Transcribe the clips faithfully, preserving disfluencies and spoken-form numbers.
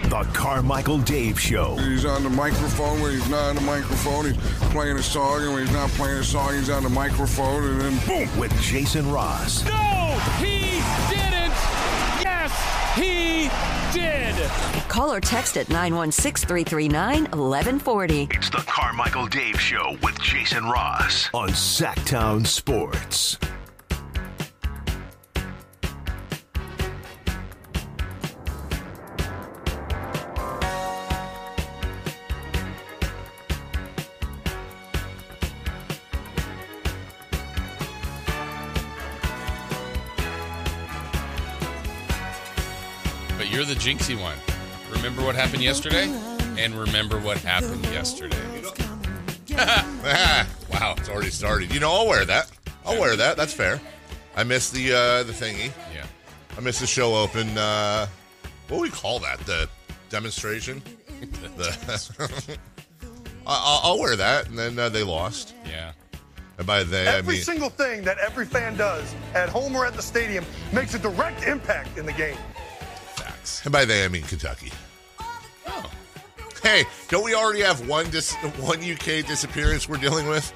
The Carmichael Dave Show. He's on the microphone when he's not on the microphone. He's playing a song, and when he's not playing a song, he's on the microphone, and then boom. With Jason Ross. No, he didn't. Yes, he did. Call or text at nine one six, three three nine, one one four zero. It's the Carmichael Dave Show with Jason Ross on Sacktown Sports. You're the jinxie one. Remember what happened yesterday? And remember what happened yesterday. Wow, it's already started. You know, I'll wear that. I'll wear that. That's fair. I missed the uh, the thingy. Yeah. I missed the show open. Uh, what do we call that? The demonstration? the I'll, I'll wear that. And then uh, they lost. Yeah. And by they, every I mean... single thing that every fan does at home or at the stadium makes a direct impact in the game. And by they, I mean Kentucky. Oh. Hey, don't we already have one dis- one U K disappearance we're dealing with?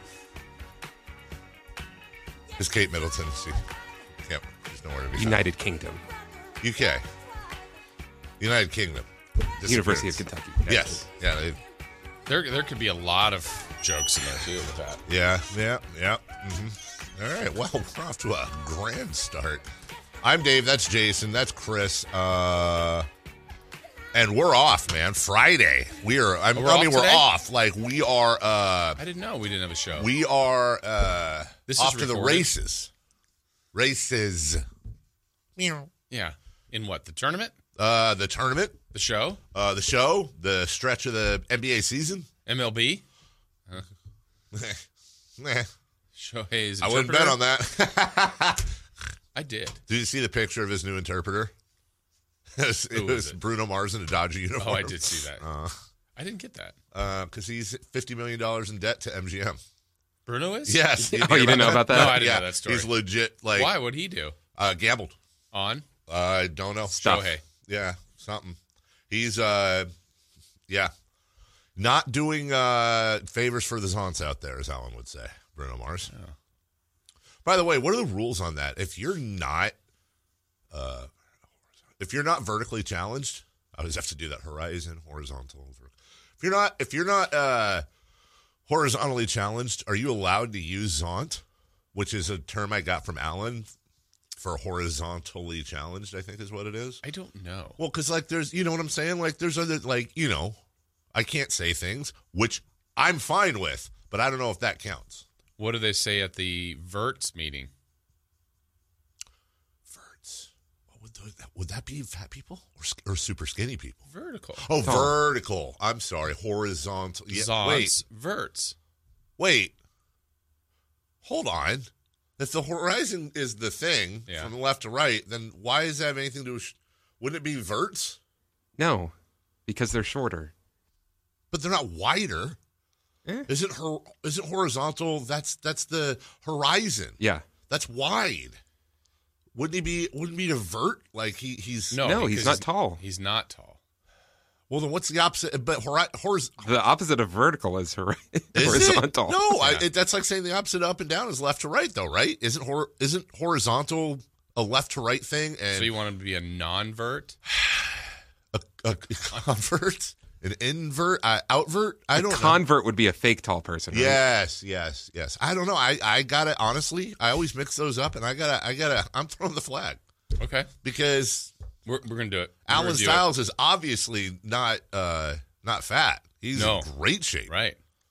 It's Kate Middleton. She, yep, there's nowhere to be United found. Kingdom. U K. United Kingdom. University of Kentucky. United yes. Kingdom. Yeah. They, There, there could be a lot of jokes in there, too, with that. yeah, yeah, yeah. Mm-hmm. All right, well, we're off to a grand start. I'm Dave, that's Jason, that's Chris, uh, and we're off, man. Friday. We are, I, Oh, we're I mean, off we're today? off. Like, we are, uh, I didn't know we didn't have a show. we are uh, This off is to the recorded? races. Races. Meow. Yeah. In what? The tournament? Uh, the tournament, The show? uh, the show, the stretch of the N B A season. M L B? Meh. Shohei's I wouldn't interpreter? bet on that. I did. Did you see the picture of his new interpreter? It was, it Who was was it? Bruno Mars in a Dodger uniform. Oh, I did see that. Uh, I didn't get that. because he's fifty million dollars in debt to M G M. Bruno is? Yes. Oh, you didn't know about that? No, I didn't yeah, know that story. He's legit, like, Why would he do? uh, gambled. On? I don't know. Stuff. Shohei. Yeah, something. He's, uh, yeah, not doing uh, favors for the Zonts out there, as Alan would say, Bruno Mars. Oh. By the way, what are the rules on that? If you're not, uh, if you're not vertically challenged, I always have to do that. Horizon, horizontal. If you're not, if you're not uh, horizontally challenged, are you allowed to use Zont, which is a term I got from Alan for horizontally challenged? I think is what it is. I don't know. Well, because, like, there's, you know what I'm saying? Like, there's other, like, you know, I can't say things, which I'm fine with, but I don't know if that counts. What do they say at the Verts meeting? Verts. What would, those, would that be fat people or, sk- or super skinny people? Vertical. Oh, vertical. I'm sorry. Horizontal. Yeah, Zonts, wait, Verts. wait. Hold on. If the horizon is the thing Yeah. from left to right, then why does that have anything to do with, wouldn't it be verts? No, because they're shorter. But they're not wider. Eh? Isn't her? Isn't horizontal? That's that's the horizon. Yeah. That's wide. Wouldn't he be? Wouldn't he be a vert? Like he he's No, No, because he's not tall. He's not tall. Well, then what's the opposite? But hori- horiz- The opposite of vertical is hor- is horizontal. It? No, I, Yeah. it, that's like saying the opposite of up and down is left to right, though, right? Isn't hor- isn't horizontal a left to right thing? And So you want him to be a non-vert? a, a convert, an invert, uh, outvert? I don't know. Convert would be a fake tall person. Right? Yes, yes, yes. I don't know. I, I gotta honestly. I always mix those up, and I gotta, I gotta. I'm throwing the flag Okay. because We're, we're going to do it. We're Alan gonna do it. Stiles is obviously not, uh, not fat. He's No. in great shape. Right.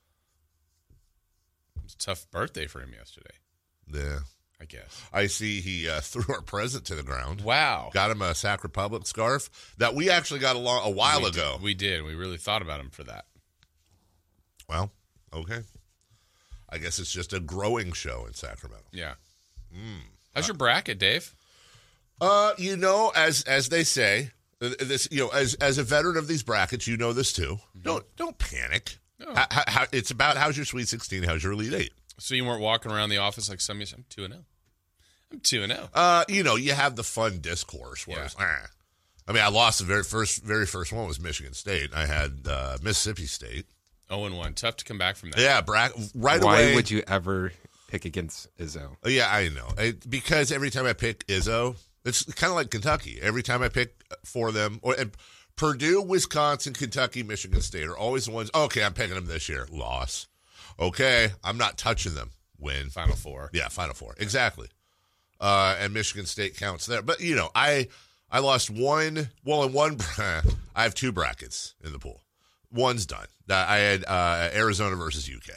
It was a tough birthday for him yesterday, Yeah. I guess. I see he uh, threw our present to the ground. Wow. Got him a Sac Republic scarf that we actually got a, long, a while we ago. Did. We did. We really thought about him for that. Well, okay. I guess it's just a growing show in Sacramento. Yeah. How's your bracket, Dave? Uh, you know, as as they say, uh, this you know, as as a veteran of these brackets, you know this too. Don't don't panic. No. How, how, how, it's about how's your Sweet sixteen, how's your Elite Eight. So you weren't walking around the office like some. I'm two and zero. I'm two and zero. Uh, you know, you have the fun discourse where Yeah. it's, ah. I mean, I lost the very first very first one was Michigan State. I had uh, Mississippi State. oh and one. Tough to come back from that. Yeah, Bra- right Why away. Why would you ever pick against Izzo? Yeah, I know. It, because every time I pick Izzo, it's kind of like Kentucky. Every time I pick for them, or and Purdue, Wisconsin, Kentucky, Michigan State are always the ones, okay, I'm picking them this year. Loss. Okay, I'm not touching them. Win. Final Four. Yeah, Final Four. Exactly. Uh, and Michigan State counts there. But, you know, I I lost one, well, in one, I have two brackets in the pool. One's done. I had uh, Arizona versus U K.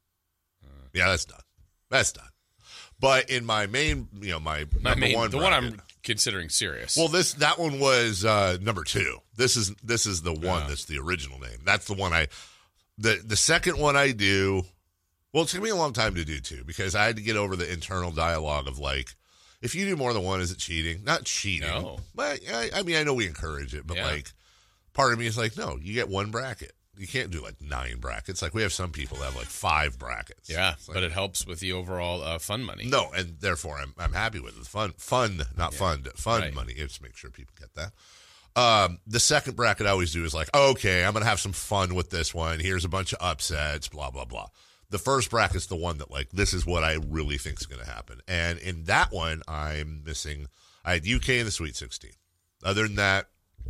Yeah, that's done. That's done. But in my main, you know, my My number main, one the bracket, one I'm considering serious. well, this that one was uh, number two. This is this is the one Oh. that's the original name. That's the one I. The the second one I do. Well, it took me a long time to do too because I had to get over the internal dialogue of like, if you do more than one, is it cheating? Not cheating. No. But I, I mean, I know we encourage it, but Yeah. like, part of me is like, no, you get one bracket. You can't do like nine brackets. Like we have some people that have like five brackets. yeah, It's like, but it helps with the overall uh, fun money. no, and therefore I'm I'm happy with it. Fun, fun, not fund, fun Right. money. Just make sure people get that. Um, the second bracket I always do is like, okay, I'm gonna have some fun with this one. Here's a bunch of upsets, blah blah blah. The first bracket's the one that like this is what I really think is gonna happen. And in that one, I'm missing. I had U K in the Sweet sixteen. Other than that,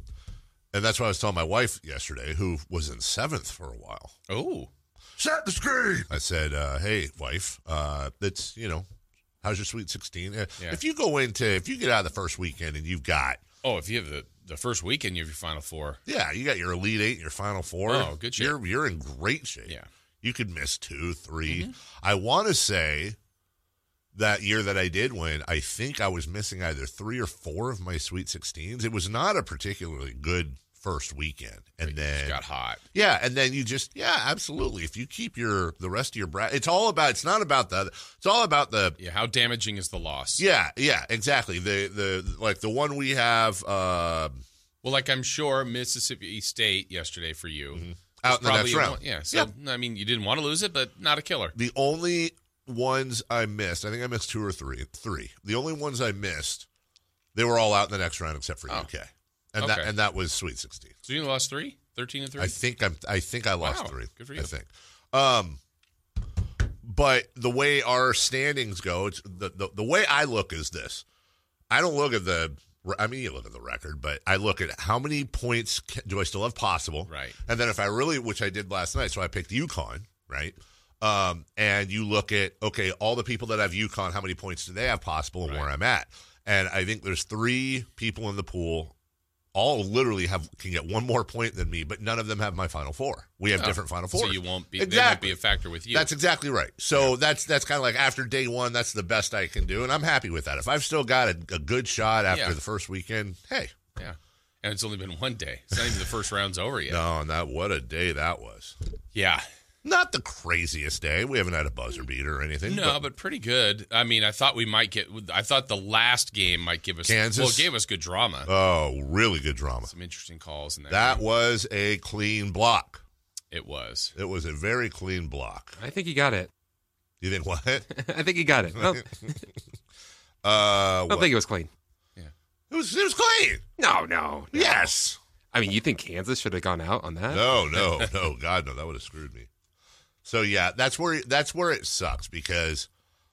and that's what I was telling my wife yesterday, who was in seventh for a while. Oh, Set the screen. I said, uh, hey, wife, uh, that's, you know, how's your Sweet sixteen? Uh, Yeah. If you go into, if you get out of the first weekend and you've got, oh, if you have the, the first weekend, you have your Final Four. yeah, you got your Elite Eight and your Final Four. Oh, good shape. You're, you're in great shape. Yeah. You could miss two, three. Mm-hmm. I want to say that year that I did win, I think I was missing either three or four of my Sweet sixteens. It was not a particularly good first weekend. And It then got hot. yeah, and then you just yeah, absolutely. If you keep your the rest of your bracket, it's all about. It's not about the. It's all about the. Yeah, how damaging is the loss? Yeah, yeah, exactly. The the like the one we have uh, Well, like I'm sure Mississippi State yesterday for you. Mm-hmm. out in the probably next you round. want- Yeah, so I mean, you didn't want to lose it, but not a killer. The only ones I missed, I think I missed two or three. Three. The only ones I missed, they were all out in the next round except for Oh. U K, and that Okay. and that was Sweet sixteen. So you lost three, thirteen and three. I think I'm. I think I lost Wow, three. good for you. I think. Um, but the way our standings go, it's the, the the way I look is this. I don't look at the. I mean, you look at the record, but I look at how many points can, do I still have possible, Right. And then if I really, which I did last night, so I picked UConn, right? Um, and you look at okay, all the people that have UConn, how many points do they have possible, and Right. where I'm at? And I think there's three people in the pool. All literally have can get one more point than me, but none of them have my Final Four. We have Oh, different Final Fours. So you won't be. They won't exactly be a factor with you. That's exactly right. So that's that's kind of like after day one, that's the best I can do, and I'm happy with that. If I've still got a, a good shot after Yeah. the first weekend, hey, yeah. And it's only been one day. It's not even the first round's over yet. no, and that what a day that was. Yeah. Not the craziest day. We haven't had a buzzer beater or anything. No, but pretty good. I mean, I thought we might get. I thought the last game might give us. Kansas? Well, it gave us good drama. oh, really good drama. Some interesting calls in that. That game. was a clean block. It was. It was a very clean block. I think he got it. You think what? I think he got it. Well, Uh, I don't what? think it was clean. It was it was clean. No, no, no. Yes. I mean, you think Kansas should have gone out on that? No, no, no, God, no, that would have screwed me. So yeah, that's where that's where it sucks because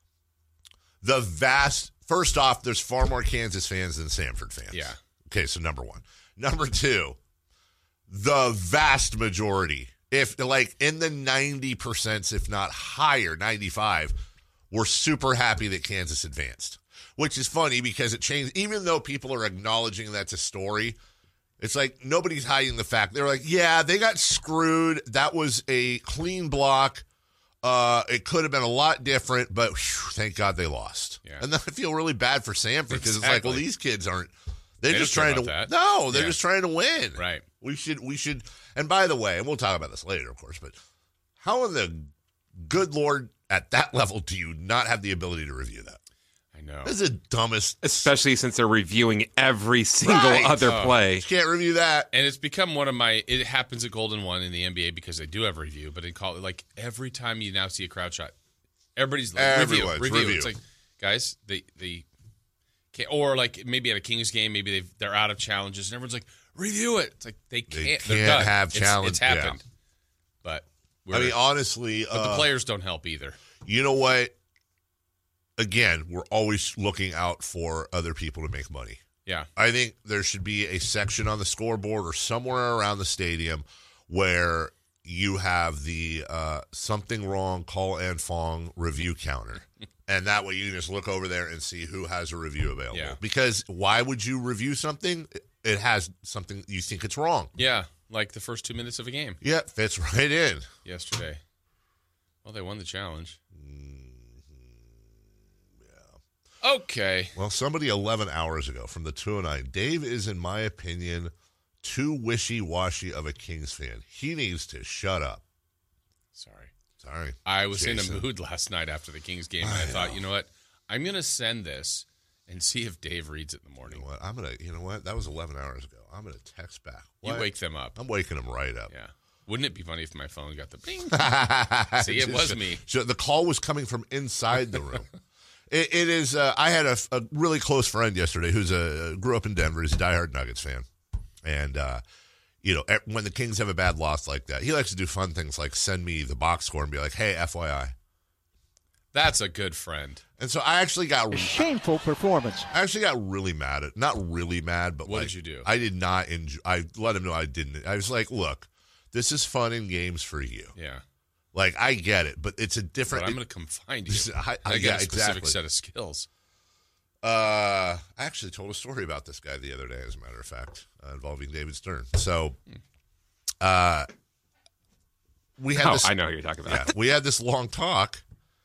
the vast first off, there's far more Kansas fans than Samford fans. Yeah. Okay, so number one. Number two, the vast majority, if like in the ninety percent, if not higher, ninety-five, were super happy that Kansas advanced. Which is funny because it changed, even though people are acknowledging that's a story. It's like nobody's hiding the fact. They're like, yeah, they got screwed. That was a clean block. Uh, it could have been a lot different, but whew, thank God they lost. Yeah. And then I feel really bad for Samford because it's like, well, Exactly. these kids aren't. They're They just don't care trying to. about that. No, they're Yeah. just trying to win. Right. We should. We should. And by the way, and we'll talk about this later, of course. But how in the good Lord at that level do you not have the ability to review that? I know. This is the dumbest. Especially since they're reviewing every single Right. other Oh. play. You can't review that. And it's become one of my. It happens at Golden One in the N B A because they do have a review, but in college, like every time you now see a crowd shot, everybody's like review, Everyone's review. review. It's like, guys, the the Okay, or like maybe at a Kings game, maybe they've, they're out of challenges, and everyone's like, review it. It's like they can't. They they're can't done. have It's- challenge- It's, happened. yeah. But I mean, honestly, but the uh, players don't help either. you know what? Again, we're always looking out for other people to make money. Yeah. I think there should be a section on the scoreboard or somewhere around the stadium where you have the uh, something wrong, call and Fong review counter. And that way you can just look over there and see who has a review available. Yeah. Because why would you review something? It has something you think it's wrong. Yeah, like the first two minutes of a game Yeah, fits right in. yesterday. Well, they won the challenge. Yeah. Okay. Well, somebody eleven hours ago from the two oh nine, Dave is, in my opinion, too wishy-washy of a Kings fan. He needs to shut up. Sorry. Sorry. I was Jason. in a mood last night after the Kings game, and I, I thought, know. you know what? I'm going to send this and see if Dave reads it in the You morning. know what? I'm gonna. You know what? That was eleven hours ago. I'm gonna text back. You What? wake them up. I'm waking them right up. Yeah. Wouldn't it be funny if my phone got the bing? See, it was me. So the call was coming from inside the room. it, it is. Uh, I had a, a really close friend yesterday who's a grew up in Denver. He's a diehard Nuggets fan, and uh, you know e- when the Kings have a bad loss like that, he likes to do fun things like send me the box score and be like, "Hey, F Y I." That's a good friend. And so I actually got Shameful performance. I actually got really mad at not really mad, but What like, did you do? I did not enjoy. I let him know I didn't. I was like, "Look, this is fun in games for you. Yeah. Like I get it, but it's a But different." I'm going to come find you. I, I, I yeah, get a specific exactly. set of skills. Uh, I actually told a story about this guy the other day, as a matter of fact, uh, involving David Stern. So, uh, we had Oh, this. I know who you're talking about. Yeah, we had this long talk,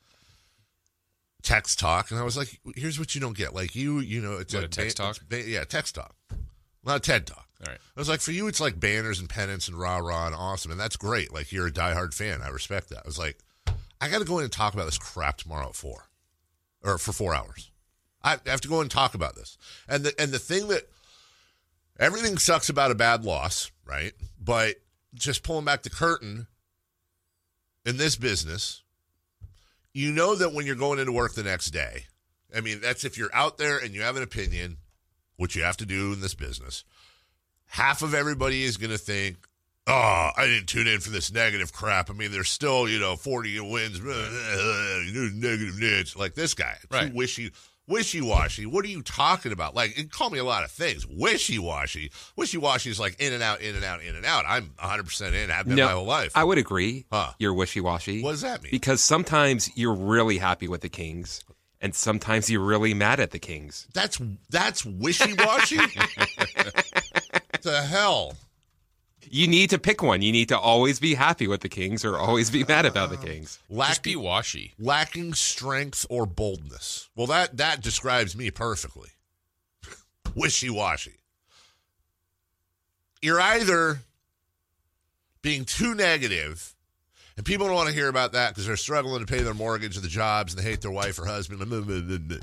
text talk, and I was like, "Here's what you don't get. Like you, you know, it's What, like a text ba- talk? it's ba- yeah, text talk, not a TED talk." All right. I was like, for you, it's like banners and pennants and rah rah and awesome, and that's great. Like you're a diehard fan. I respect that. I was like, I got to go in and talk about this crap tomorrow at four, or for four hours. I have to go in and talk about this. And the and the thing that everything sucks about a bad loss, right? But just pulling back the curtain in this business, you know that when you're going into work the next day, I mean, that's if you're out there and you have an opinion, which you have to do in this business. Half of everybody is going to think, oh, I didn't tune in for this negative crap. I mean, there's still, you know, forty wins, negative nits. Like this guy, Right. too wishy, wishy-washy. What are you talking about? Like, it call me a lot of things. Wishy-washy. Wishy-washy is like in and out, in and out, in and out. I'm one hundred percent in. I've been No, my whole life. I would agree. Huh. You're wishy-washy. What does that mean? Because sometimes you're really happy with the Kings, and sometimes you're really mad at the Kings. That's that's wishy-washy? The hell? You need to pick one. You need to always be happy with the Kings or always be mad about the Kings. Just be Lacking, washy. lacking strength or boldness. Well, that, that describes me perfectly. Wishy-washy. You're either being too negative, and people don't want to hear about that because they're struggling to pay their mortgage and the jobs and they hate their wife or husband.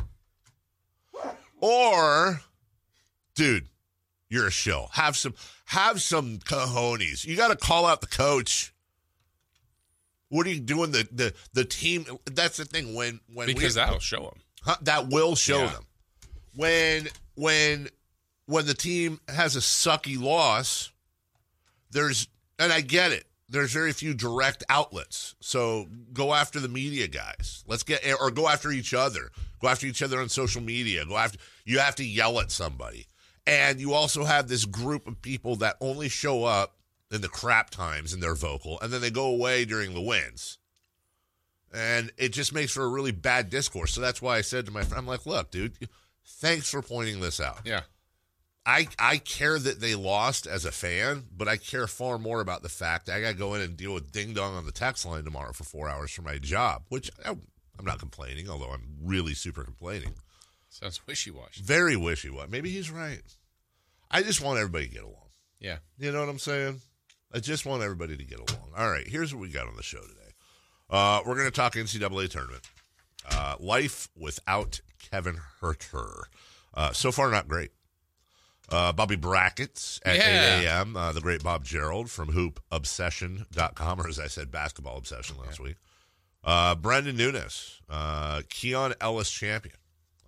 Or, dude, you're a shill. Have some have some cojones. You got to call out the coach. What are you doing? The the the team. That's the thing. When when Because we, that'll show them. Huh, that will show Yeah. them when when when the team has a sucky loss. There's and I get it. There's very few direct outlets. So go after the media guys. Let's get or go after each other. Go after each other on social media. Go after you have to yell at somebody. And you also have this group of people that only show up in the crap times and they're vocal, and then they go away during the wins. And it just makes for a really bad discourse. So that's why I said to my friend, I'm like, look, dude, thanks for pointing this out. Yeah. I, I care that they lost as a fan, but I care far more about the fact that I got to go in and deal with ding dong on the text line tomorrow for four hours for my job, which I, I'm not complaining, although I'm really super complaining. Sounds wishy-washy. Very wishy-washy. Maybe he's right. I just want everybody to get along. Yeah. You know what I'm saying? I just want everybody to get along. All right, here's what we got on the show today. Uh, we're going to talk N C double A tournament. Uh, life without Kevin Huerter. Uh, so far, not great. Uh, Bobby Brackets at Yeah. eight a.m. Uh, the great Bob Gerald from hoop obsession dot com, or as I said, Basketball Obsession last yeah. week. Uh, Brendan Nunes, uh, Keon Ellis champion.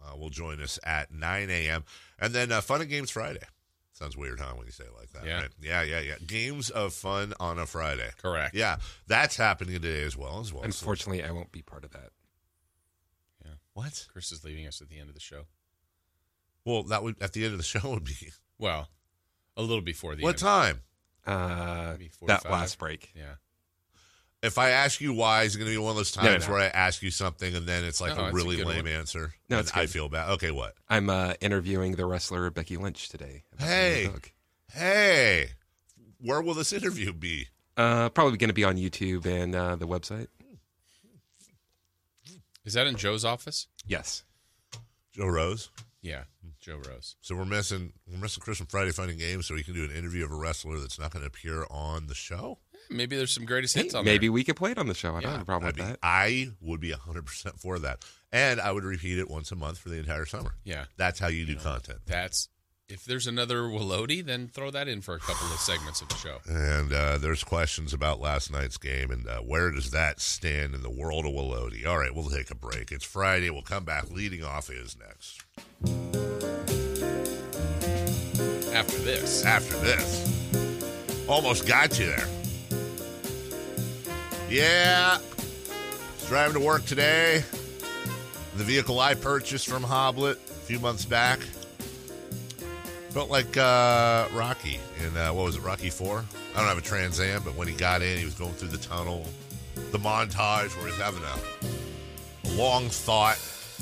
uh, will join us at nine a.m. And then uh, Fun and Games Friday. Sounds weird, huh, when you say it like that, Yeah. right? Yeah, yeah, yeah. Games of Fun on a Friday. Correct. Yeah, that's happening today as well. as well. Unfortunately, I won't be part of that. Yeah. What? Chris is leaving us at the end of the show. Well, that would at the end of the show would be Well, a little before the what end. time? Uh, Maybe that forty-five. last break. Yeah. If I ask you why, is it going to be one of those No, no, times no. where I ask you something and then it's like No, a it's a really good lame one. answer? No, and it's I good. feel bad. Okay, what? I'm uh, interviewing the wrestler Becky Lynch today. about the new Hey, book. hey, where will this interview be? Uh, probably going to be on YouTube and uh, the website. Is that in Joe's office? Yes. Joe Rose. Yeah, Joe Rose. So we're missing we're missing Chris from Friday Finding Games, so he can do an interview of a wrestler that's not going to appear on the show. Maybe there's some greatest hits on Maybe there. we could play it on the show. I don't Yeah, have a problem I'd with be- that. I would be one hundred percent for that, and I would repeat it once a month for the entire summer. Yeah. That's how you do content. That's if there's another Willoty, then throw that in for a couple of segments of the show. And uh, there's questions about last night's game and uh, where does that stand in the world of Willoty. All right, we'll take a break. It's Friday. We'll come back. Leading off is next. After this. After this. Almost got you there. Yeah. Was driving to work today. The vehicle I purchased from Hoblet a few months back. Felt like uh, Rocky in, uh, what was it, Rocky four? I don't have a Trans Am, but when he got in, he was going through the tunnel. The montage where he's having a, a long thought.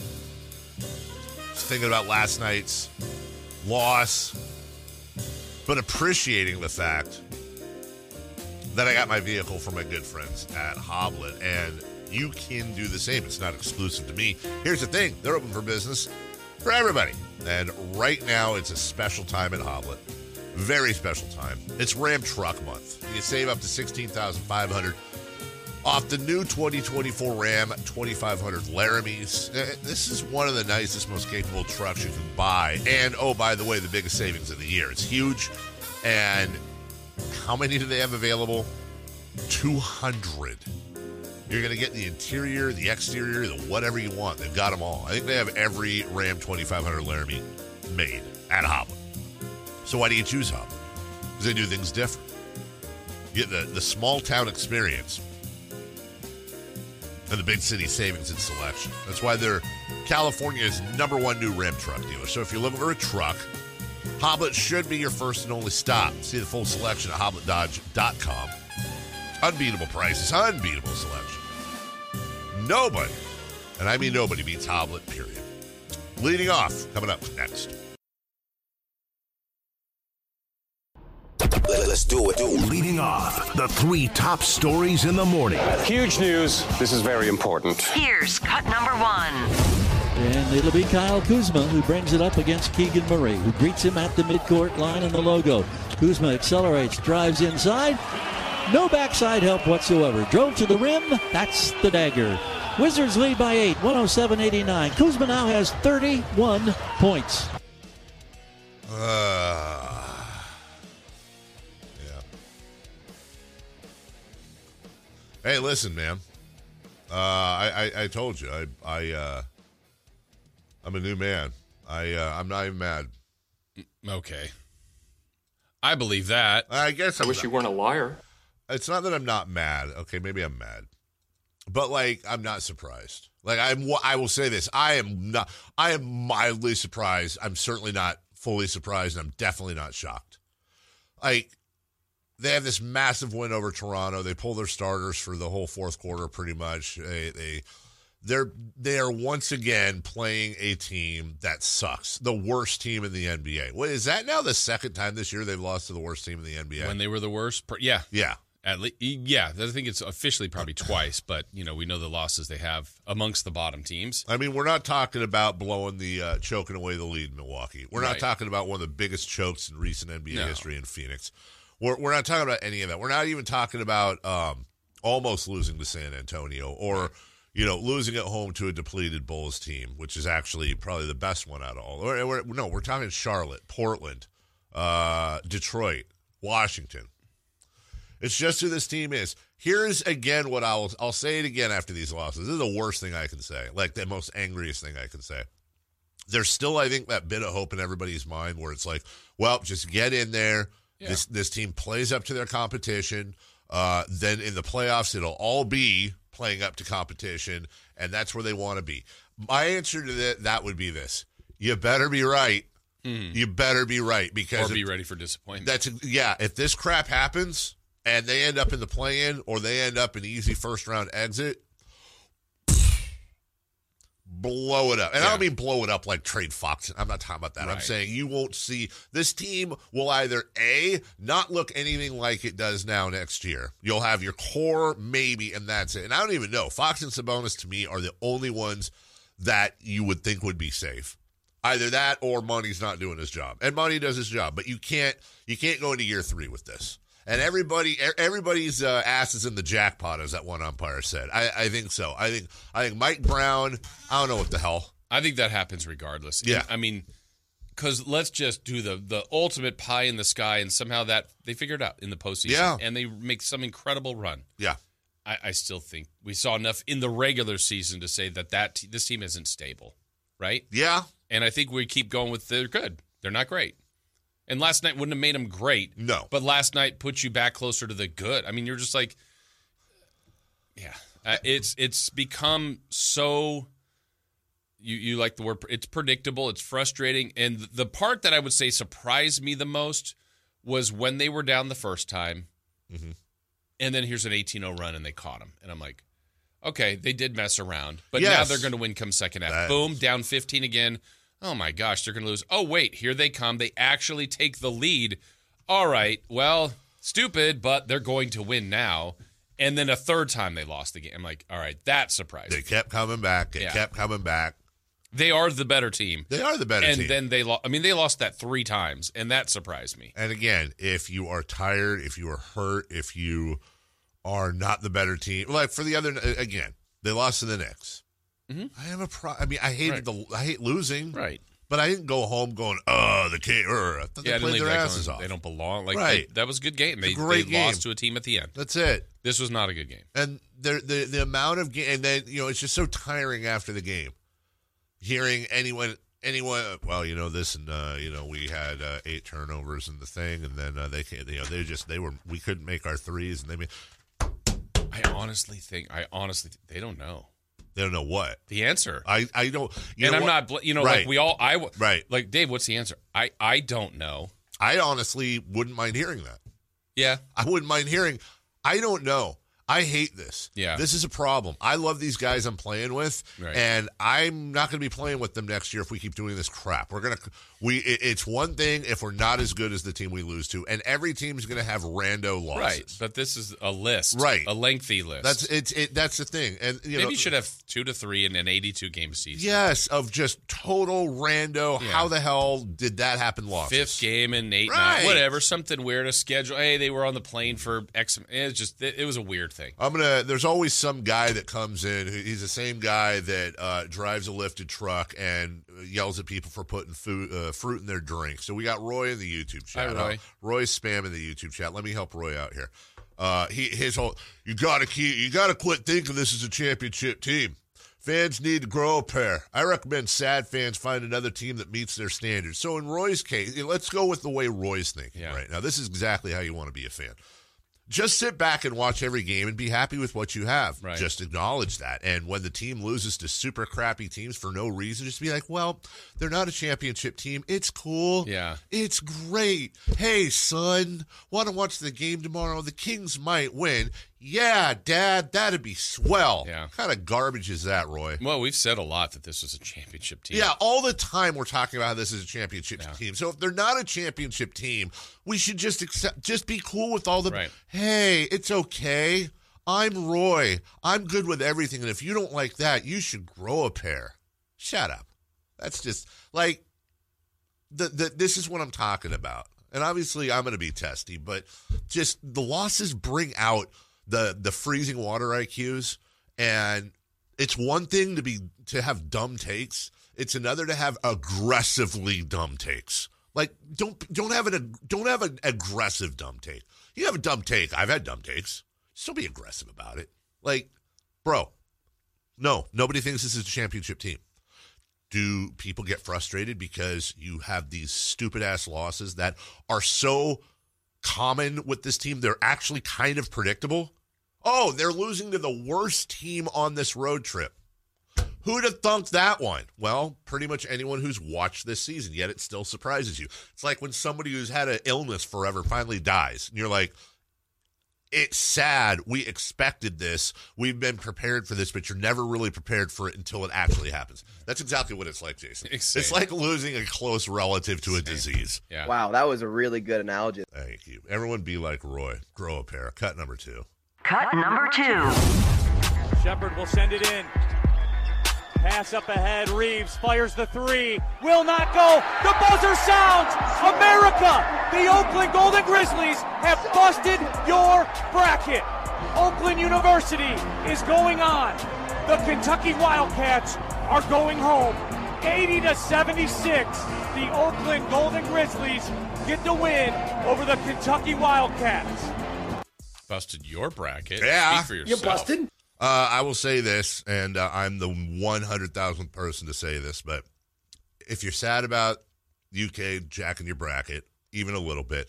Just thinking about last night's loss, but appreciating the fact that I got my vehicle from my good friends at Hoblet, and you can do the same. It's not exclusive to me. Here's the thing. They're open for business for everybody. And right now, it's a special time at Hoblet. Very special time. It's Ram Truck Month. You save up to sixteen thousand five hundred dollars off the new twenty twenty-four Ram twenty-five hundred Laramies. Uh, This is one of the nicest, most capable trucks you can buy. And, oh, by the way, the biggest savings of the year. It's huge. And how many do they have available? two hundred. You're going to get the interior, the exterior, the whatever you want. They've got them all. I think they have every Ram twenty-five hundred Laramie made at Hoblet. So why do you choose Hoblet? Because they do things different. You get the, the small town experience and the big city savings and selection. That's why they're California's number one new Ram truck dealer. So if you're looking for a truck, Hoblet should be your first and only stop. See the full selection at hoblet dodge dot com. Unbeatable prices, unbeatable selection. Nobody, and I mean nobody, beats Hoblet, period. Leading off, coming up next. Let's do it. Leading off, the three top stories in the morning. Huge news. This is very important. Here's cut number one. And it'll be Kyle Kuzma who brings it up against Keegan Murray, who greets him at the midcourt line in the logo. Kuzma accelerates, drives inside. No backside help whatsoever. Drove to the rim. That's the dagger. Wizards lead by eight, one oh seven eighty-nine. Kuzma now has thirty-one points. Uh, yeah. Hey, listen, man. Uh, I, I I told you I I uh, I'm a new man. I uh, I'm not even mad. Okay. I believe that. I guess I I'm wish not- you weren't a liar. It's not that I'm not mad. Okay, maybe I'm mad, but like I'm not surprised. Like I'm, I will say this: I am not. I am mildly surprised. I'm certainly not fully surprised, and I'm definitely not shocked. Like they have this massive win over Toronto. They pull their starters for the whole fourth quarter, pretty much. They they they're they are once again playing a team that sucks. The worst team in the N B A. Wait, is that now the second time this year they've lost to the worst team in the N B A? When they were the worst. Per- yeah. Yeah. At least, yeah, I think it's officially probably twice, but you know we know the losses they have amongst the bottom teams. I mean, we're not talking about blowing the uh, choking away the lead in Milwaukee. We're not Right. talking about one of the biggest chokes in recent N B A No. history in Phoenix. We're we're not talking about any of that. We're not even talking about um, almost losing to San Antonio or you know losing at home to a depleted Bulls team, which is actually probably the best one out of all. We're, we're, no, we're talking Charlotte, Portland, uh, Detroit, Washington. It's just who this team is. Here's, again, what I'll I'll say it again after these losses. This is the worst thing I can say, like the most angriest thing I can say. there's still, I think, that bit of hope in everybody's mind where it's like, well, just get in there. Yeah. This this team plays up to their competition. Uh, then in the playoffs, it'll all be playing up to competition, and that's where they want to be. My answer to that, that would be this. You better be right. Mm. You better be right. because Or be if, ready for disappointment. That's Yeah, if this crap happens and they end up in the play-in or they end up an easy first-round exit, blow it up. And yeah. I don't mean blow it up like trade Fox. I'm not talking about that. Right. I'm saying you won't see – this team will either, A, not look anything like it does now next year. You'll have your core maybe, and that's it. And I don't even know. Fox and Sabonis, to me, are the only ones that you would think would be safe. Either that or Monty's not doing his job. And Monty does his job. But you can't you can't go into year three with this. And everybody, everybody's uh, ass is in the jackpot, as that one umpire said. I, I think so. I think I think Mike Brown, I don't know what the hell. I think that happens regardless. Yeah. I mean, because let's just do the the ultimate pie in the sky, and somehow that they figure it out in the postseason. Yeah. And they make some incredible run. Yeah. I, I still think we saw enough in the regular season to say that, that t- this team isn't stable, right? Yeah. And I think we keep going with they're good. They're not great. And last night wouldn't have made them great. No. But last night puts you back closer to the good. I mean, you're just like, yeah. Uh, it's it's become so, you, you like the word, it's predictable, it's frustrating. And the part that I would say surprised me the most was when they were down the first time. Mm-hmm. And then here's an eighteen oh run and they caught them. And I'm like, okay, they did mess around. But yes. now they're going to win come second half. That Boom, is... down fifteen again. Oh, my gosh, they're going to lose. Oh, wait, here they come. They actually take the lead. All right, well, stupid, but they're going to win now. And then a third time they lost the game. I'm like, all right, that surprised They me. kept coming back. They Yeah. kept coming back. They are the better team. They are the better and team. And then they lost. I mean, they lost that three times, and that surprised me. And again, if you are tired, if you are hurt, if you are not the better team, like for the other, again, they lost to the Knicks. Mm-hmm. I have a pro. I mean, I hated right. the. I hate losing. Right. But I didn't go home going, oh, the King. I thought Yeah, they played their like asses going, off. They don't belong. Like right. They, that was a good game. They, great they game. lost to a team at the end. That's it. This was not a good game. And the the the amount of game, and then you know, it's just so tiring after the game, hearing anyone anyone. Well, you know this, and uh, you know we had uh, eight turnovers in the thing, and then uh, they you know they just they were we couldn't make our threes, and they made. I honestly think I honestly think they don't know. They don't know what the answer. I I don't. You and know I'm what? not. You know, right. like we all. I right. Like Dave. What's the answer? I I don't know. I honestly wouldn't mind hearing that. Yeah. I wouldn't mind hearing. I don't know. I hate this. Yeah. This is a problem. I love these guys I'm playing with, right. and I'm not going to be playing with them next year if we keep doing this crap. We're going to we. It, it's one thing if we're not as good as the team we lose to, and every team's going to have rando losses. Right. But this is a list. Right. A lengthy list. That's it's it. That's the thing. And you maybe know, you should have two to three in an eighty-two game season. Yes, of just total rando. Yeah. How the hell did that happen? Losses. Fifth game in eight, right. nine, whatever. Something weird. A schedule. Hey, they were on the plane for X. It's just it, it was a weird thing. I'm gonna. There's always some guy that comes in. Who, he's the same guy that uh, drives a lifted truck and yells at people for putting food, uh, fruit in their drink. So we got Roy in the YouTube chat. Hi, Roy. Uh, Roy's spamming the YouTube chat. Let me help Roy out here. Uh, he his whole. You gotta keep. You gotta quit thinking this is a championship team. Fans need to grow a pair. I recommend sad fans find another team that meets their standards. So in Roy's case, let's go with the way Roy's thinking yeah. right now. This is exactly how you want to be a fan. Just sit back and watch every game and be happy with what you have. Right. Just acknowledge that. And when the team loses to super crappy teams for no reason, just be like, well, they're not a championship team. It's cool. Yeah. It's great. Hey, son, want to watch the game tomorrow? The Kings might win. Yeah, Dad, that'd be swell. Yeah. What kind of garbage is that, Roy? Well, we've said a lot that this was a championship team. Yeah, all the time we're talking about how this is a championship yeah. team. So if they're not a championship team, we should just accept, just be cool with all the, right. hey, it's okay. I'm Roy. I'm good with everything. And if you don't like that, you should grow a pair. Shut up. That's just like, the, the this is what I'm talking about. And obviously I'm going to be testy, but just the losses bring out the the freezing water I Qs, and it's one thing to be to have dumb takes. It's another to have aggressively dumb takes. Like don't don't have an don't have an aggressive dumb take. You have a dumb take. I've had dumb takes. Still be aggressive about it. Like, bro, no, nobody thinks this is a championship team. do people get frustrated because you have these stupid-ass losses that are so common with this team? They're actually kind of predictable. Oh, they're losing to the worst team on this road trip. Who'd have thunk that one? Well, pretty much anyone who's watched this season, yet it still surprises you. It's like when somebody who's had an illness forever finally dies, and you're like, it's sad. We expected this. We've been prepared for this, but you're never really prepared for it until it actually happens. That's exactly what it's like, Jason. Insane. It's like losing a close relative to a disease. Yeah. Wow, that was a really good analogy. Thank you. Everyone be like Roy. Grow a pair. Cut number two. Cut number two. Shepard will send it in. Pass up ahead. Reeves fires the three. Will not go. The buzzer sounds. America, the Oakland Golden Grizzlies have busted your bracket. Oakland University is going on. The Kentucky Wildcats are going home. eighty to seventy-six. The Oakland Golden Grizzlies get the win over the Kentucky Wildcats. Busted your bracket. Yeah. Speak for yourself. You busted? Uh, I will say this, and uh, I'm the one hundred thousandth person to say this, but if you're sad about U K jacking your bracket, even a little bit,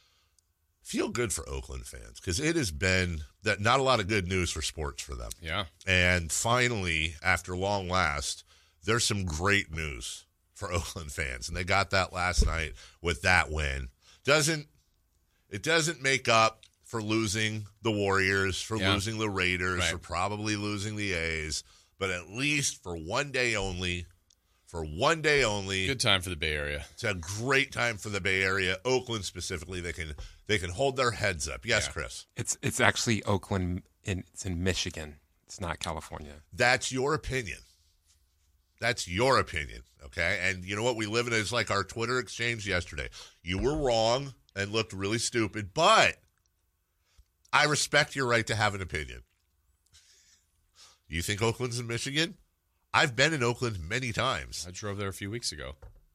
feel good for Oakland fans, because it has been that not a lot of good news for sports for them. Yeah. And finally, after long last, there's some great news for Oakland fans, and they got that last night with that win. Doesn't it doesn't make up for losing the Warriors, for yeah. losing the Raiders, right. for probably losing the A's, but at least for one day only, for one day only. Good time for the Bay Area. It's a great time for the Bay Area, Oakland specifically. They can they can hold their heads up. Yes, yeah. Chris. It's it's actually Oakland. In, it's in Michigan. It's not California. That's your opinion. That's your opinion, okay? And you know what? We live in it's like our Twitter exchange yesterday. You were wrong and looked really stupid, but I respect your right to have an opinion. You think Oakland's in Michigan? I've been in Oakland many times. I drove there a few weeks ago.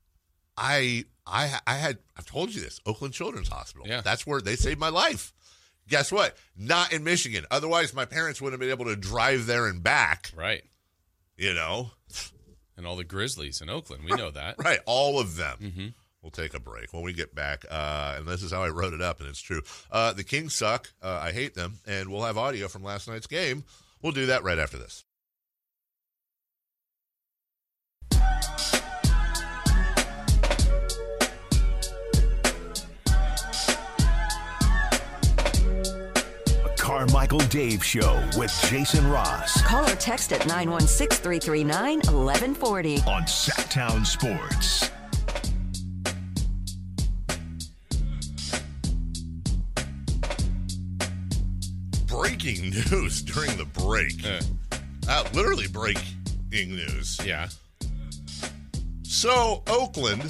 I I I had I've told you this. Oakland Children's Hospital. Yeah. That's where they saved my life. Guess what? Not in Michigan. Otherwise, my parents wouldn't have been able to drive there and back. Right. You know? And all the Grizzlies in Oakland. We know that. Right. All of them. Mm-hmm. We'll take a break. When we get back, uh, and this is how I wrote it up, and it's true. Uh, the Kings suck. Uh, I hate them. And we'll have audio from last night's game. We'll do that right after this. Carmichael Dave Show with Jason Ross. Call or text at nine one six, three three nine, one one four zero. On Sacktown Sports. Breaking news during the break. Uh, Uh, literally breaking news. yeah. So, Oakland,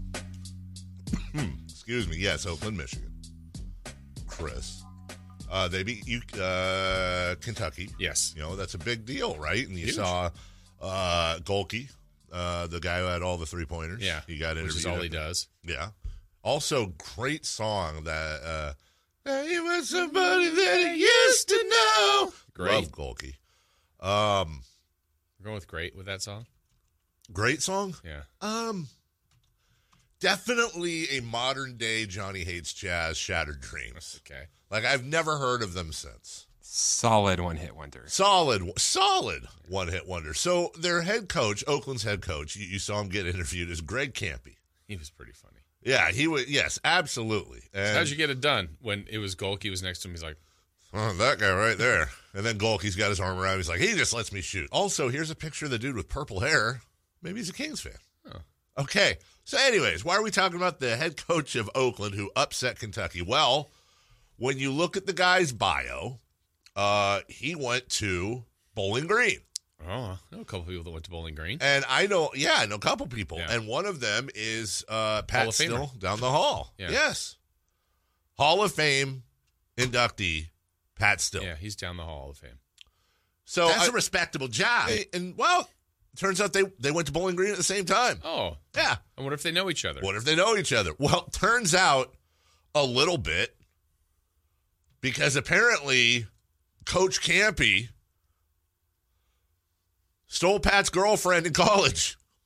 excuse me, yes, Oakland, Michigan. Chris, uh, they beat you, uh, Kentucky. Yes. You know, that's a big deal, right? And you Huge. saw uh, Golke, uh, the guy who had all the three-pointers. Yeah. He got interviewed. Which is all he does. Yeah. Also, great song that, uh, he was somebody that he used to know. Great. Love Golke. Um, We're going with great with that song? great song? Yeah. Um, definitely a modern day Johnny Hates Jazz, Shattered Dreams. Okay. Like, I've never heard of them since. Solid one hit wonder. Solid, solid one hit wonder. So their head coach, Oakland's head coach, you, you saw him get interviewed, is Greg Campy. He was pretty funny. Yeah, he was. Yes, absolutely. And How'd you get it done? When it was Golke was next to him, he's like, oh, that guy right there. And then Golke's got his arm around him. He's like, he just lets me shoot. Also, here's a picture of the dude with purple hair. Maybe he's a Kings fan. oh. Okay. So anyways, why are we talking about the head coach of Oakland who upset Kentucky? Well, when you look at the guy's bio, uh, he went to Bowling Green. Oh, I know a couple people that went to Bowling Green. And I know, yeah, I know a couple people. Yeah. And one of them is uh, Hall Pat of Still Famer. down the hall. Yeah. Yes. Hall of Fame inductee, Pat Still. Yeah, he's down the Hall of Fame. So That's I- a respectable job. And, well, turns out they, they went to Bowling Green at the same time. Oh, Yeah. I wonder if they know each other. What if they know each other? Well, turns out a little bit, because apparently Coach Campy stole Pat's girlfriend in college.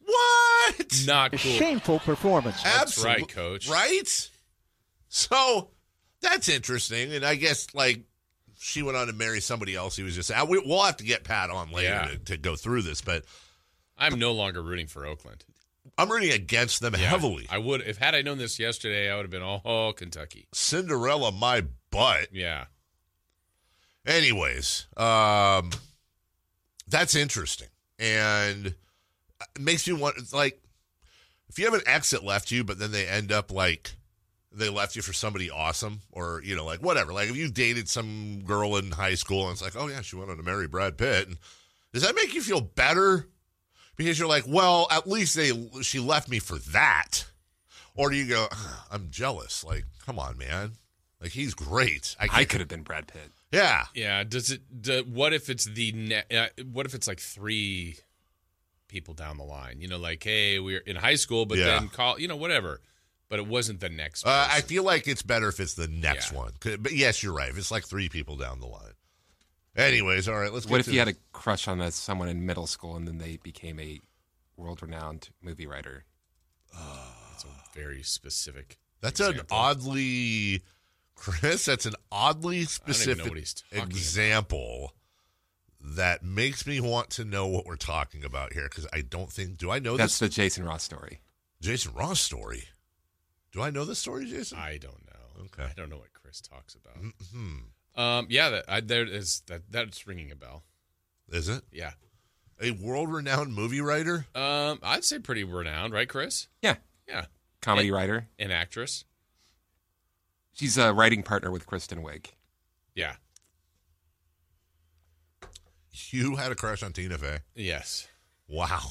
What? Not A cool. shameful performance. That's Absolute- right, Coach. Right? So that's interesting. And I guess, like, she went on to marry somebody else. He was just, we, we'll have to get Pat on later Yeah. to, to go through this, but I'm no longer rooting for Oakland. I'm rooting against them Yeah, heavily. I would, if had I known this yesterday, I would have been, oh, oh, Kentucky. Cinderella, my butt. Yeah. Anyways, um, that's interesting. And it makes me want, it's like, if you have an ex that left you, but then they end up like, they left you for somebody awesome, or, you know, like, whatever. Like, if you dated some girl in high school and it's like, oh, yeah, she went on to marry Brad Pitt. And does that make you feel better? Because you're like, well, at least they she left me for that. Or do you go, I'm jealous. Like, come on, man. Like, he's great. I, I could have been Brad Pitt. Yeah. Yeah. Does it, do, what if it's the, ne- uh, what if it's like three people down the line? You know, like, hey, we're in high school, but Yeah. then call, you know, whatever. But it wasn't the next Uh, person. I feel like it's better if it's the next Yeah. one. 'Cause- But yes, you're right. If it's like three people down the line. Anyways, all right, let's get What if to you had a crush on that someone in middle school and then they became a world-renowned movie writer? That's a very specific. That's example. an oddly, Chris, that's an oddly I don't even know specific what he's talking about. example that makes me want to know what we're talking about here, because I don't think, do I know That's this? the Jason Ross story. Jason Ross story. Do I know this story, Jason? I don't know. Okay. I don't know what Chris talks about. Hmm. Um, yeah, that I, there is that. That's ringing a bell. Is it? Yeah. A world-renowned movie writer? Um, I'd say pretty renowned, right, Chris? Yeah. Yeah. Comedy And- writer. An actress. She's a writing partner with Kristen Wiig. Yeah. You had a crush on Tina Fey? Yes. Wow.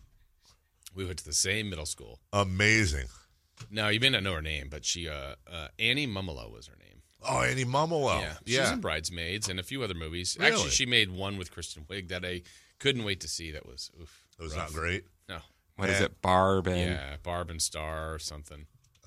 We went to the same middle school. Amazing. Now you may not know her name, but she, uh, uh Annie Mumolo was her name. Oh, Annie Mumolo. Yeah. Yeah. She's in Bridesmaids and a few other movies. Really? Actually, she made one with Kristen Wiig that I couldn't wait to see. That was oof. It was rough. not great. No. What is And- it? Barb and Yeah, Barb and Star or something. Uh,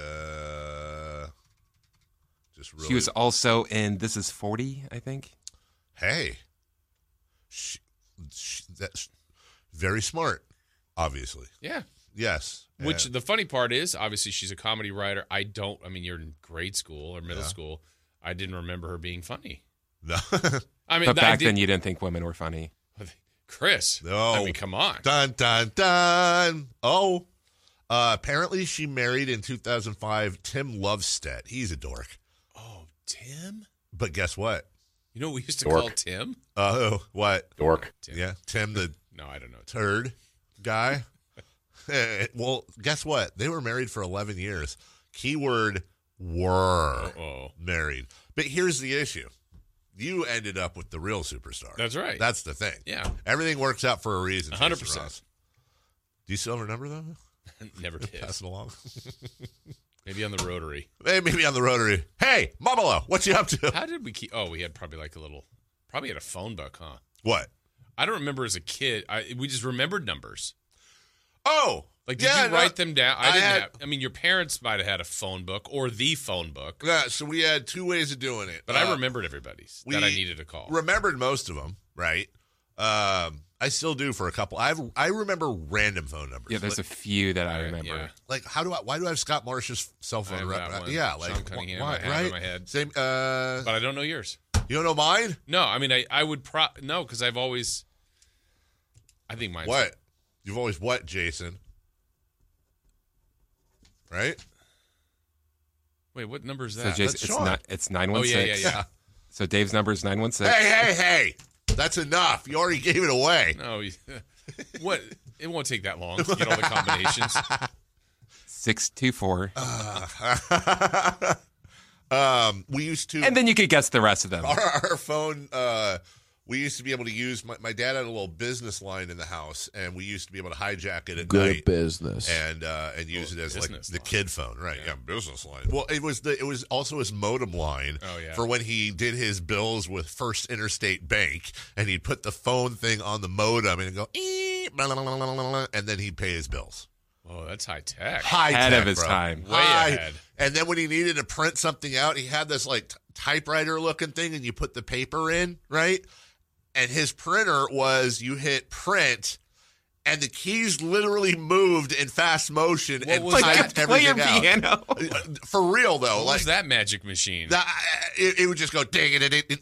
uh, just really. she was also in This Is forty, I think. Hey. She, she, that's very smart, obviously. Yeah. Yes. Which And- the funny part is, obviously, she's a comedy writer. I don't. I mean, you're in grade school or middle Yeah. school. I didn't remember her being funny. No. I mean, But I back did- then, you didn't think women were funny. Chris. No. I mean, come on. Dun, dun, dun. Oh. Uh, apparently, she married in two thousand five Tim Lovestead. He's a dork. Oh, Tim. But guess what? You know what we used to Dork. call Tim? Oh, what? Dork. Tim. Yeah, Tim the No, I don't know. turd guy. Eh, well, guess what? They were married for eleven years. Keyword were Uh-oh. married. But here's the issue. You ended up with the real superstar. That's right. That's the thing. Yeah. Everything works out for a reason. one hundred Jason percent. Ross. Do you still have her number, though? Never did. Pass it along. Maybe on the Rotary. Hey, maybe on the Rotary. Hey, Mamalo, what you up to? How did we keep? Oh, we had probably like a little. Probably had a phone book, huh? What? I don't remember as a kid. I we just remembered numbers. Oh, Like, did yeah, you no, write them down? I I didn't had- have. I mean, your parents might have had a phone book or the phone book, Yeah, so we had two ways of doing it. but Uh, I remembered everybody's we that I needed to call. Remembered most of them, right? Um, I still do for a couple. I have I remember random phone numbers. Yeah, there's like, a few that I Right, remember. yeah. like how do I? Why do I have Scott Marsh's cell I phone? have Right- that one. Yeah, Sean like Cunningham, why, I have right? in my head. Same. Uh, But I don't know yours. you don't know mine? No, I mean, I, I would pro no because I've always. I think mine's What? You've always what, Jason? Right? Wait, what number is So that? Jason, That's it's Sean. not. It's nine oh one yeah, six. yeah, yeah. So Dave's number is nine one six. Hey, hey, hey! That's enough. You already gave it away. No, you- what? It won't take that long to get all the combinations. Six two four. um, we used to, And then you could guess the rest of them. our, our phone. Uh, we used to be able to use. My, my dad had a little business line in the house, and we used to be able to hijack it at Good night business. and uh, and use it as like business the line. kid phone, right? Yeah. business line. Well, it was the it was also his modem line. Oh, yeah. For when he did his bills with First Interstate Bank, and he'd put the phone thing on the modem and it'd go, "Ee," blah, blah, blah, blah, blah, and then he'd pay his bills. Oh, that's high tech. High Ahead tech, of his bro. time. Way High. ahead. And then when he needed to print something out, he had this like t- typewriter looking thing, and you put the paper in, right? And his printer was you hit print, and the keys literally moved in fast motion What and was typed that? everything Play your out. piano. For real though, What like was that magic machine? that, it, it would just go ding it,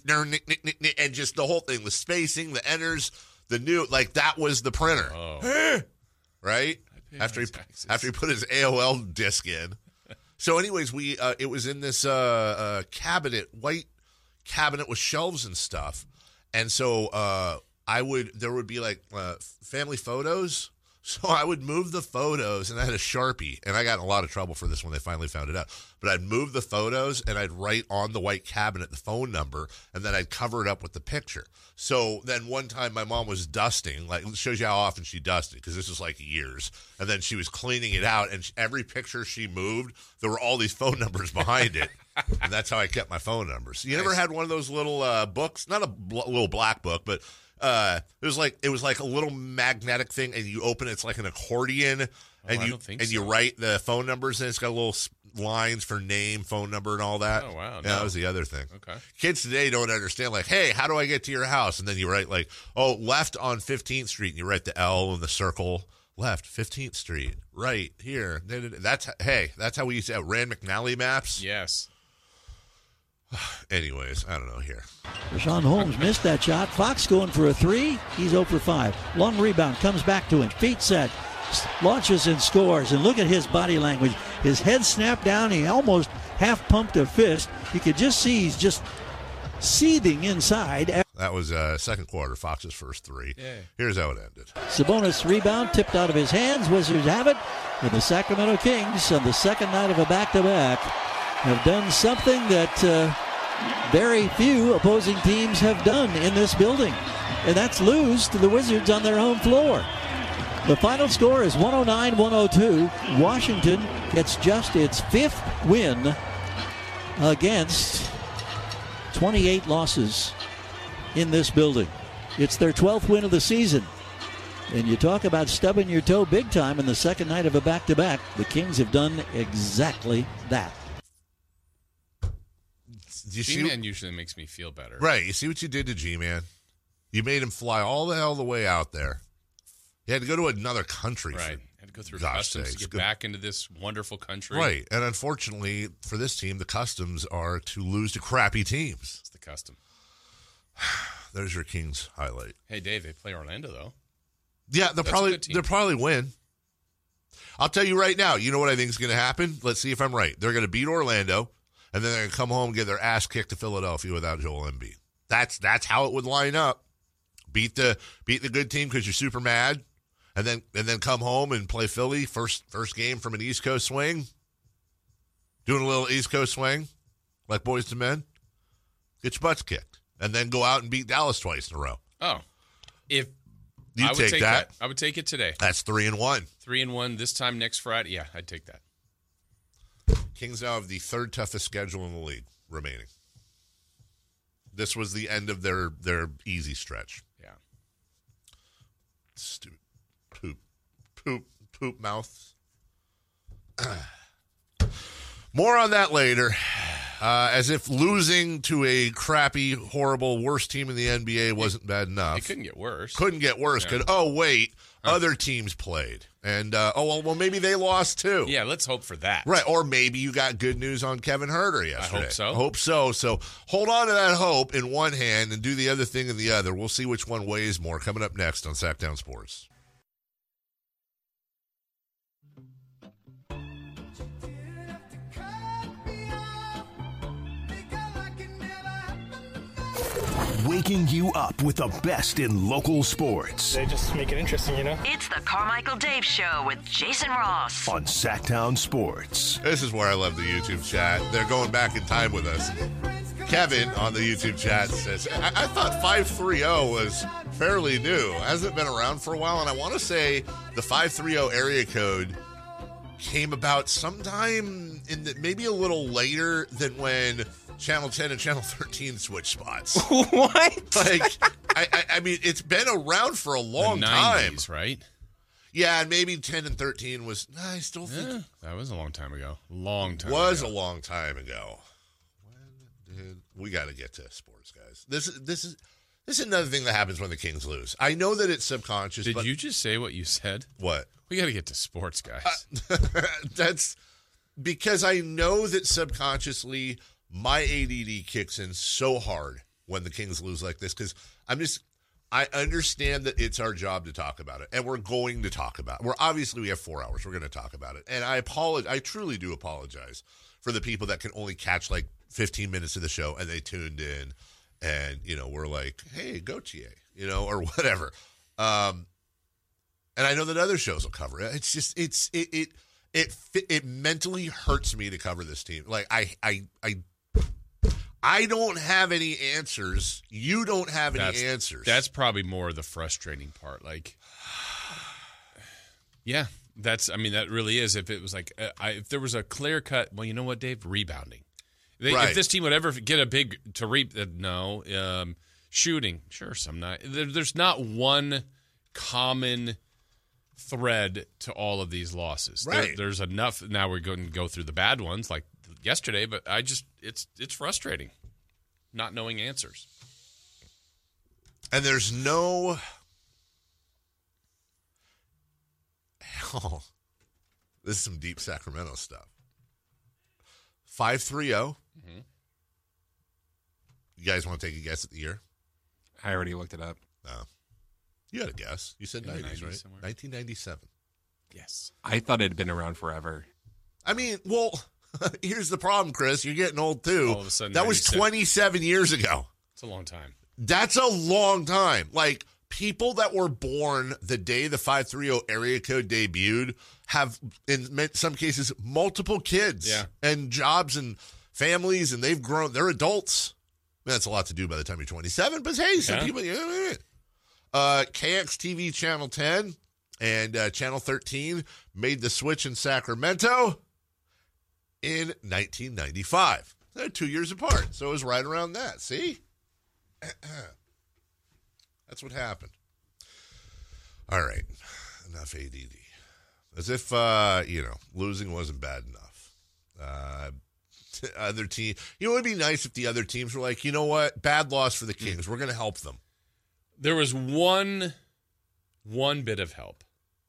and just the whole thing, the spacing, the enters, the new, like that was the printer, Oh. right? After he taxes. after he put his A O L disc in. So, anyways, we uh, it was in this uh, uh, cabinet, white cabinet with shelves and stuff, and so uh, I would there would be like uh, family photos. So I would move the photos, and I had a Sharpie, and I got in a lot of trouble for this when they finally found it out. But I'd move the photos, and I'd write on the white cabinet the phone number, and then I'd cover it up with the picture. So then one time my mom was dusting, like it shows you how often she dusted, because this was like years. And then she was cleaning it out, and every picture she moved, there were all these phone numbers behind it. And that's how I kept my phone numbers. You never had one of those little uh, books? Not a bl- little black book, but... Uh, it was like it was like a little magnetic thing, and you open it, it's like an accordion, and Oh, I you don't think and so. you write the phone numbers, and it's got little s- lines for name, phone number, and all that. Oh, wow, Yeah, no. that was the other thing. Okay. Kids today don't understand. Like, hey, how do I get to your house? And then you write like, oh, left on fifteenth Street, and you write the L in the circle. Left, fifteenth Street, right here. That's hey, that's how we used to have Rand McNally maps. Yes. Anyways, I don't know here. Rashawn Holmes missed that shot. Fox going for a three. He's zero for five. Long rebound comes back to him. Feet set. S- Launches and scores. And look at his body language. His head snapped down. He almost half pumped a fist. You could just see he's just seething inside. That was uh, second quarter, Fox's first three. Yeah. Here's how it ended. Sabonis rebound tipped out of his hands. Wizards have it. And the Sacramento Kings, on the second night of a back-to-back, have done something that uh, very few opposing teams have done in this building. And that's lose to the Wizards on their home floor. The final score is one oh nine one oh two. Washington gets just its fifth win against twenty-eight losses in this building. It's their twelfth win of the season. And you talk about stubbing your toe big time in the second night of a back-to-back. The Kings have done exactly that. You see, G-Man usually makes me feel better. right? You see what you did to G-Man? You made him fly all the hell the way out there. He had to go to another country. Right. For, Had to go through gosh customs sakes. to get Good- back into this wonderful country. Right. And unfortunately for this team, the customs are to lose to crappy teams. It's the custom. There's your Kings highlight. Hey, Dave, they play Orlando, though. Yeah, they'll That's a probably good team. they'll probably win. I'll tell you right now. You know what I think is going to happen? Let's see if I'm right. They're going to beat Orlando, and then they're going to come home and get their ass kicked to Philadelphia without Joel Embiid. That's that's how it would line up. Beat the beat the good team because you're super mad, and then and then come home and play Philly first first game from an East Coast swing. Doing a little East Coast swing, like boys to men. Get your butts kicked, and then go out and beat Dallas twice in a row. Oh. If You I would take, take that. I would take it today. That's three and one. Three and one this time next Friday. Yeah, I'd take that. Kings now have the third toughest schedule in the league remaining. This was the end of their, their easy stretch. Yeah. Stupid. Poop. Poop. Poop mouth. More on that later. Uh, as if losing to a crappy, horrible, worst team in the N B A wasn't bad enough. It couldn't get worse. Couldn't get worse. Yeah. Could oh wait, other teams played, and uh, oh well, well, maybe they lost too. Yeah, let's hope for that. Right, or maybe you got good news on Kevin Huerter yesterday. hope so. I hope so. So hold on to that hope in one hand and do the other thing in the other. We'll see which one weighs more. Coming up next on Sacktown Sports. Waking you up with the best in local sports They just make it interesting, you know? It's the Carmichael Dave Show with Jason Ross. on Sacktown Sports. This is where I love the YouTube chat. They're going back in time with us. Kevin on the YouTube chat says, I, I thought five three oh was fairly new. Hasn't it been around for a while? And I want to say the five three oh area code came about sometime in the, maybe a little later than when Channel ten and Channel thirteen switched spots. What? Like, I, I, I mean, it's been around for a long the time. nineties, right? Yeah, and maybe ten and thirteen was, I still think Yeah, that was a long time ago. Long time was ago. a long time ago. When did we got to get to sports, guys? This is this is This is another thing that happens when the Kings lose. I know that it's subconscious. Did but you just say what you said? What? We got to get to sports, guys. Uh, that's because I know that subconsciously my A D D kicks in so hard when the Kings lose like this because I'm just, I understand that it's our job to talk about it, and we're going to talk about it. We're obviously, we have four hours. We're going to talk about it. And I apologize. I truly do apologize for the people that can only catch like fifteen minutes of the show and they tuned in and, you know, we're like, hey, go T A, you know, or whatever. Um, and I know that other shows will cover it. It's just, it's, it, it, it, it, it mentally hurts me to cover this team. Like, I, I, I, I don't have any answers. You don't have any that's, answers. That's probably more the frustrating part. Like, yeah, that's, I mean, that really is. If it was like, uh, I, if there was a clear cut, well, you know what, Dave? Rebounding. They, right. If this team would ever get a big to reap, uh, no. Um, shooting, sure, some not. There, there's not one common thread to all of these losses. Right. There, there's enough. Now we're going to go through the bad ones like yesterday, but I just, it's it's frustrating not knowing answers. And there's no, oh, this is some deep Sacramento stuff. five three oh. Mm-hmm. You guys want to take a guess at the year? I already looked it up. No. You had a guess. You said In the nineties, nineties right? somewhere. nineteen ninety-seven. Yes. I thought it had been around forever. I mean, well, here's the problem, Chris. You're getting old, too. All of a sudden, that was ninety-seven. twenty-seven years ago. It's a long time. That's a long time. Like, people that were born the day the five three oh area code debuted have, in some cases, multiple kids Yeah. and jobs and families, and they've grown. They're adults. I mean, that's a lot to do by the time you're twenty-seven, but hey, some Yeah. people, you know, uh, K X T V Channel ten and uh, Channel thirteen made the switch in Sacramento in nineteen ninety-five. They're two years apart, so it was right around that. See? That's what happened. All right. Enough A D D. As if, uh, you know, losing wasn't bad enough. Uh, other team, you know, it would be nice if the other teams were like, you know what? Bad loss for the Kings. We're going to help them. There was one, one bit of help.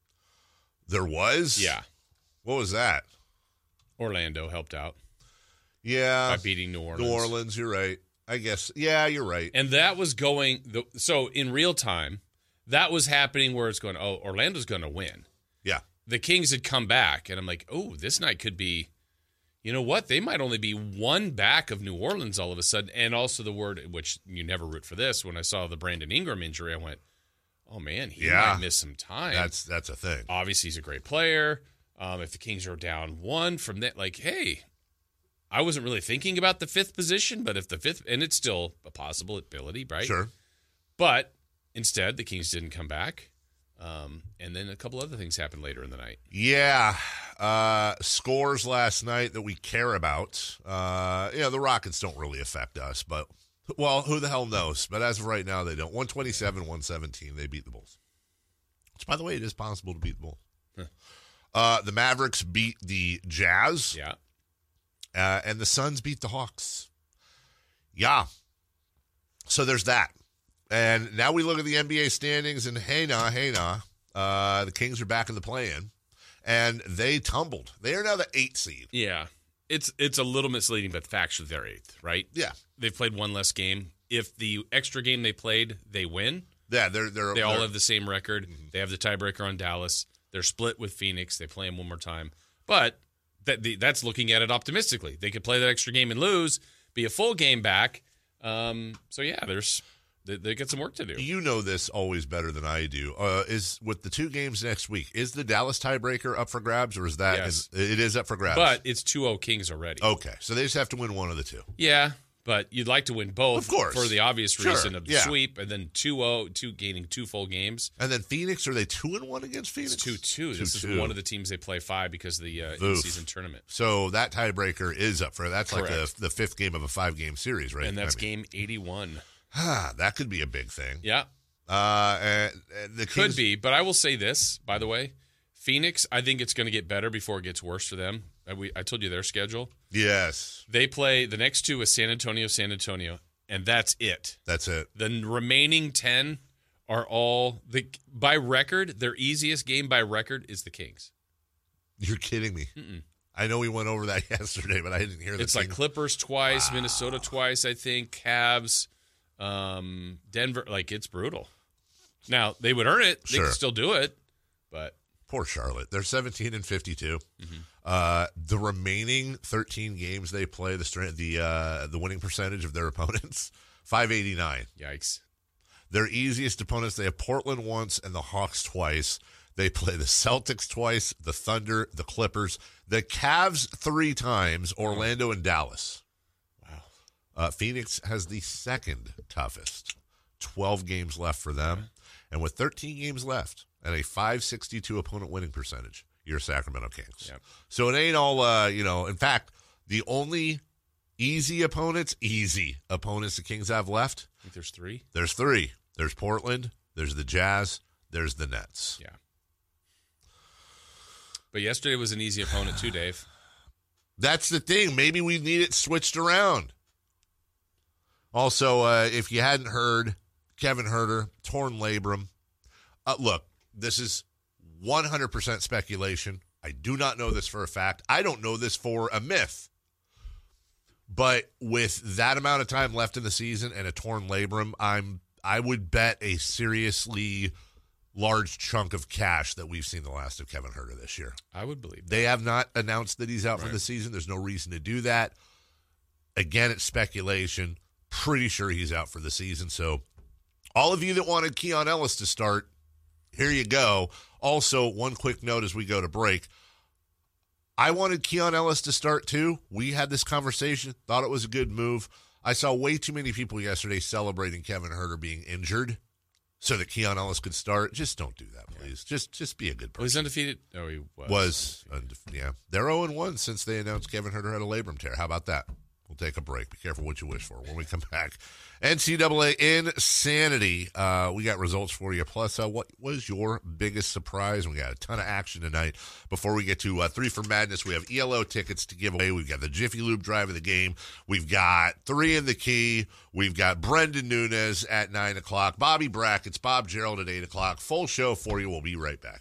There was? Yeah. What was that? Orlando helped out. Yeah. By beating New Orleans. New Orleans, you're right. I guess. Yeah, you're right. And that was going, the, so in real time, that was happening where it's going, oh, Orlando's going to win. Yeah. The Kings had come back, and I'm like, oh, this night could be, you know what? They might only be one back of New Orleans all of a sudden. And also the word, which you never root for this, when I saw the Brandon Ingram injury, I went, oh, man, he Yeah. might miss some time. That's that's a thing. Obviously, he's a great player. Um, if the Kings are down one from that, like, hey, I wasn't really thinking about the fifth position, but if the fifth, and it's still a possibility, right? Sure. But instead, the Kings didn't come back. Um, and then a couple other things happened later in the night. Yeah. Uh, scores last night that we care about. Uh, you know, the Rockets don't really affect us, but, well, who the hell knows? But as of right now, they don't. one twenty-seven, one seventeen, they beat the Bulls. Which, by the way, it is possible to beat the Bulls. Huh. Uh, the Mavericks beat the Jazz. Yeah. Uh, and the Suns beat the Hawks. Yeah. So there's that. And now we look at the N B A standings, and hey nah, hey nah. Uh, the Kings are back in the play-in, and they tumbled. They are now the eighth seed. Yeah. It's it's a little misleading, but factually they're eighth, right? Yeah. They've played one less game. If the extra game they played, they win. Yeah, they're they're They all they're, have the same record. Mm-hmm. They have the tiebreaker on Dallas. They're split with Phoenix. They play them one more time. But that the, that's looking at it optimistically. They could play that extra game and lose, be a full game back. Um, so, yeah, there's they, they got some work to do. You know this always better than I do. Uh, is with the two games next week, is the Dallas tiebreaker up for grabs, or is that Yes. is, it is up for grabs? But it's two oh Kings already. Okay, so they just have to win one of the two. Yeah, but you'd like to win both, Of course. for the obvious Sure, reason of the yeah. sweep, and then two oh, two gaining two full games. And then Phoenix, are they two and one against Phoenix? It's two two. This two, is one of the teams they play five because of the uh, Oof. in-season tournament. So that tiebreaker is up for that's like the Correct. the fifth game of a five game series, right? And that's I mean, game eighty-one. that could be a big thing. Yeah. Uh, and, and the Could Kings, be, but I will say this, by the way. Phoenix, I think it's going to get better before it gets worse for them. I, we, I told you their schedule. Yes. They play the next two is San Antonio, San Antonio. and that's it. That's it. The remaining ten are all the by record. Their easiest game by record is the Kings. You're kidding me. Mm-mm. I know we went over that yesterday, but I didn't hear that. It's like Clippers twice, wow. Minnesota twice, I think, Cavs, um, Denver. Like, it's brutal. Now, they would earn it. They Sure. can still do it, but poor Charlotte. They're seventeen and fifty-two. Mm-hmm. Uh, the remaining thirteen games they play, the strength, the uh, the winning percentage of their opponents, five eighty-nine. Yikes. Their easiest opponents, they have Portland once and the Hawks twice. They play the Celtics twice, the Thunder, the Clippers, the Cavs three times, Orlando and Dallas. Wow. Uh, Phoenix has the second toughest. twelve games left for them. And with thirteen games left and a five sixty-two opponent winning percentage, you're Sacramento Kings. Yep. So it ain't all, uh, you know, in fact, the only easy opponents, easy opponents the Kings have left. I think there's three. There's three. There's Portland, there's the Jazz, there's the Nets. Yeah. But yesterday was an easy opponent too, Dave. That's the thing. Maybe we need it switched around. Also, uh, if you hadn't heard, Kevin Huerter, torn labrum. Uh, look, this is one hundred percent speculation. I do not know this for a fact. I don't know this for a myth. But with that amount of time left in the season and a torn labrum, I'm I would bet a seriously large chunk of cash that we've seen the last of Kevin Huerter this year. I would believe that. They have not announced that he's out Right. for the season. There's no reason to do that. Again, it's speculation. Pretty sure he's out for the season. So all of you that wanted Keon Ellis to start, here you go. Also, one quick note as we go to break. I wanted Keon Ellis to start too. We had this conversation, thought it was a good move. I saw way too many people yesterday celebrating Kevin Huerter being injured so that Keon Ellis could start. Just don't do that, please. Yeah. Just just be a good person. Well, he's undefeated. Oh, he was. Was, undef- yeah. They're oh and one since they announced Kevin Huerter had a labrum tear. How about that? We'll take a break. Be careful what you wish for when we come back. N C double A Insanity. Uh, we got results for you. Plus, uh, what was your biggest surprise? We got a ton of action tonight. Before we get to uh, Three for Madness, we have E L O tickets to give away. We've got the Jiffy Lube drive of the game. We've got Three in the Key. We've got Brendan Nunez at nine o'clock. Bobby Brackett's, Bob Gerald at eight o'clock. Full show for you. We'll be right back.